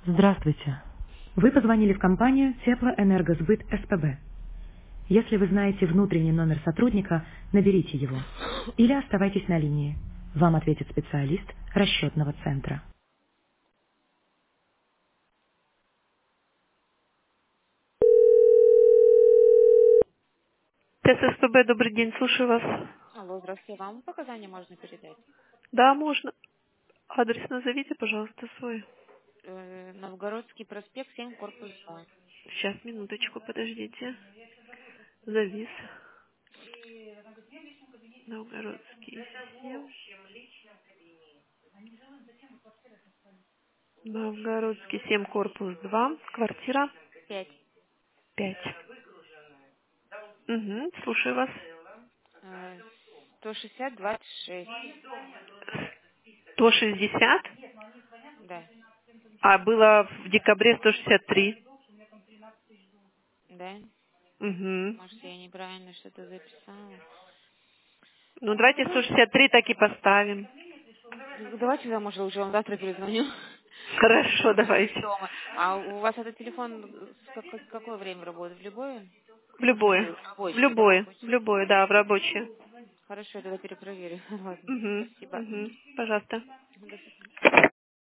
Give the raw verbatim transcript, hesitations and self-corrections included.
Здравствуйте. Вы позвонили в компанию Теплоэнергосбыт СПБ. Если вы знаете внутренний номер сотрудника, наберите его. Или оставайтесь на линии. Вам ответит специалист расчетного центра. ТССПБ, добрый день, слушаю вас. Алло, здравствуйте. Вам показания можно передать? Да, можно. Адрес назовите, пожалуйста, свой. Э, Новгородский проспект, семь, корпус два. Сейчас, минуточку, подождите. Завис. Новгородский семь. Новгородский семь, корпус два. Квартира пять. пять. Угу, слушаю вас. Э, сто шестьдесят двадцать шесть. сто шестьдесят, Да, а было в декабре сто шестьдесят три. да. Угу. Может, я неправильно что-то записала. Ну, давайте сто шестьдесят три так и поставим. Ну, давайте я, может, лучше вам завтра перезвоню. Хорошо, давайте. Дома. А у вас этот телефон в как- в какое время работает? В любое? В Ну, в любое. любое. В Рабочее, да, любое. В рабочее. любое, да, в рабочее. Хорошо, я тогда перепроверю. Ладно, Угу. спасибо. Угу. Пожалуйста. До свидания.